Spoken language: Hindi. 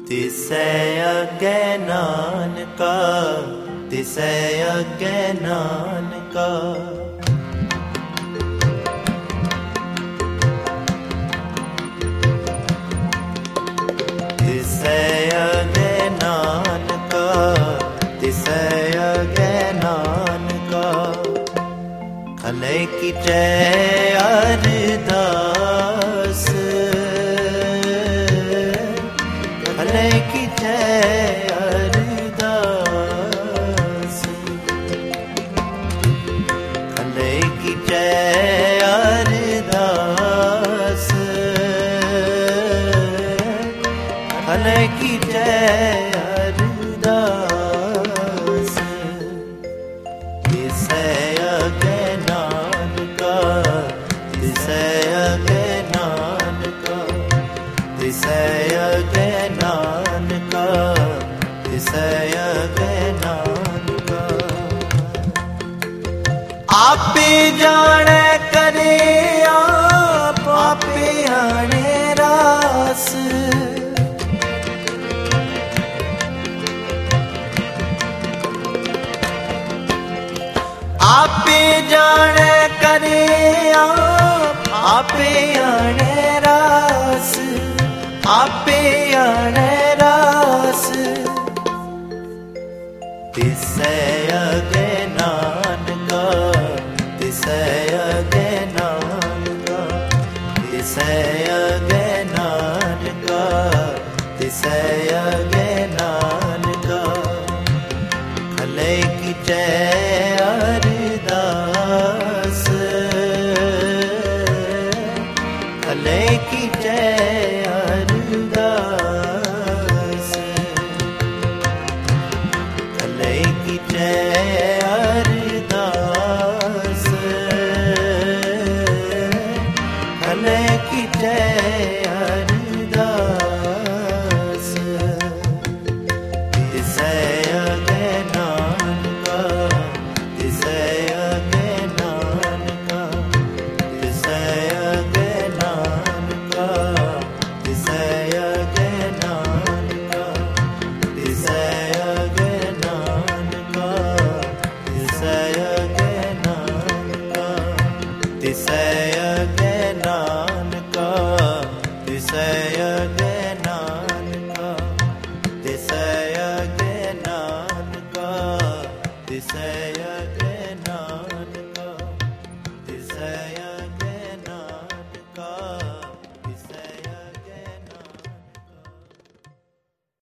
तिसै अग्गै नानका, तिसै अग्गै नानका। तिसै अग्गै नानका, तिसै अग्गै नानका। खलै कीचै अरदास, खलै कीचै अरदास, खलै कीचै अरदास, खलै कीचै अरदास। तिसै अग्गै नानका, तिसै अग्गै नानका, तिसै अग्गै नानका, तिसै अग्गै नानका। आपे जाने करे आप, आपे आने रास। आपे जाने करे आप, आपे आने रास, आपे आने रास। तिसै अग्गै नानका, तिसै अग्गै नानका, तिसै अग्गै नानका, तिसै अग्गै नानका। खलै कीचै अरदास, खलै कीचै अरदास, खलै कीचै अरदास, खलै कीचै अरदास। तिसै अग्गै नानका, तिसै अग्गै नानका, तिसै अग्गै नानका, तिसै अग्गै नानका, तिसै अग्गै नानका, तिसै अग्गै नानका, तिसै अग्गै नानका, तिसै अग्गै